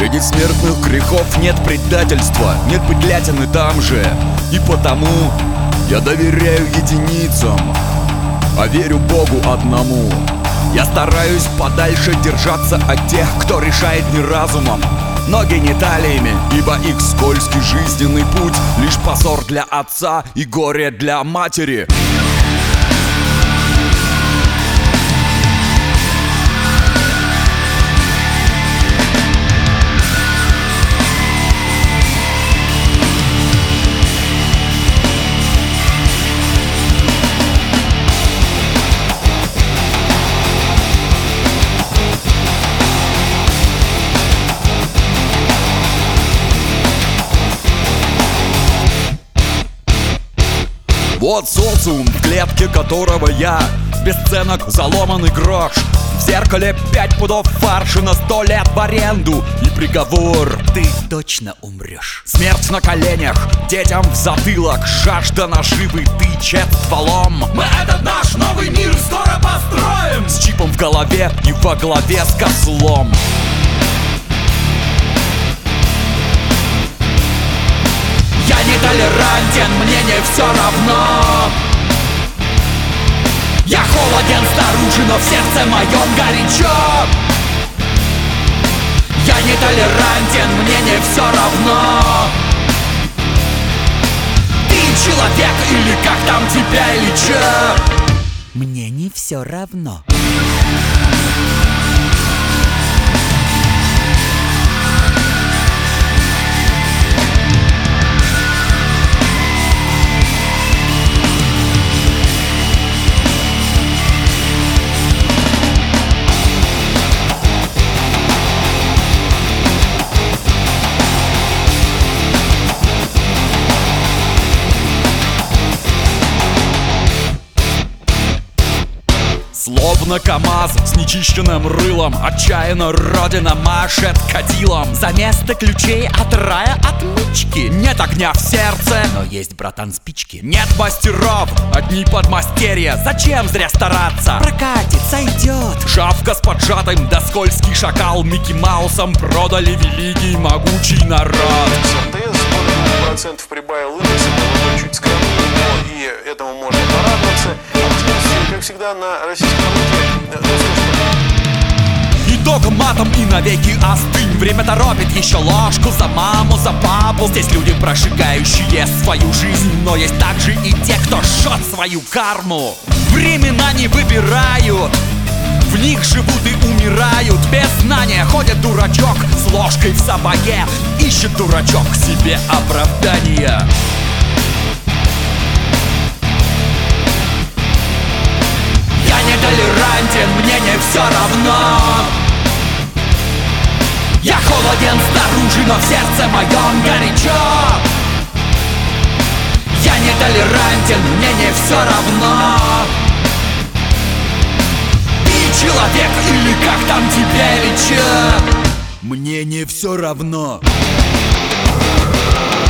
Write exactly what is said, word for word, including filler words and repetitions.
Среди смертных грехов нет предательства, нет быдлятины там же. И потому я доверяю единицам, а верю Богу одному. Я стараюсь подальше держаться от тех, кто решает не разумом, но гениталиями, ибо их скользкий жизненный путь лишь позор для отца и горе для матери. Вот социум, в клетке которого я бесценок, заломанный грош. В зеркале пять пудов фарша на сто лет в аренду. И приговор: ты точно умрешь. Смерть на коленях, детям в затылок, жажда наживы тычет стволом. Мы этот наш новый мир скоро построим, с чипом в голове и во главе с козлом. Я не толерантен, мне не все равно. Я холоден снаружи, но в сердце моем горячо. Я не толерантен, мне не все равно. Ты человек или как там тебя или че? Мне не все равно. Словно КамАЗ с нечищенным рылом, отчаянно родина машет кадилом. За место ключей от рая отмычки. Нет огня в сердце, но есть, братан, спички. Нет мастеров, одни подмастерья. Зачем зря стараться? Прокатит, сойдет. Шавка с поджатым, да скользкий шакал Микки Маусом продали великий могучий народ. СНТС сорок процентов прибавил индекс, это чуть скромно, но и этому можно порадоваться. Активность, как всегда, на российском рынке. И только матом и навеки остынь. Время торопит, еще ложку за маму, за папу. Здесь люди, прожигающие свою жизнь, но есть также и те, кто жжет свою карму. Времена не выбирают, в них живут и умирают. Без знания ходит дурачок с ложкой в сапоге, ищет дурачок себе оправдания. Я не толерантен, мне не все равно. Я холоден снаружи, но в сердце моем горячо. Я не толерантен, мне не все равно. Ты человек или как там тебя или че? Мне не все равно.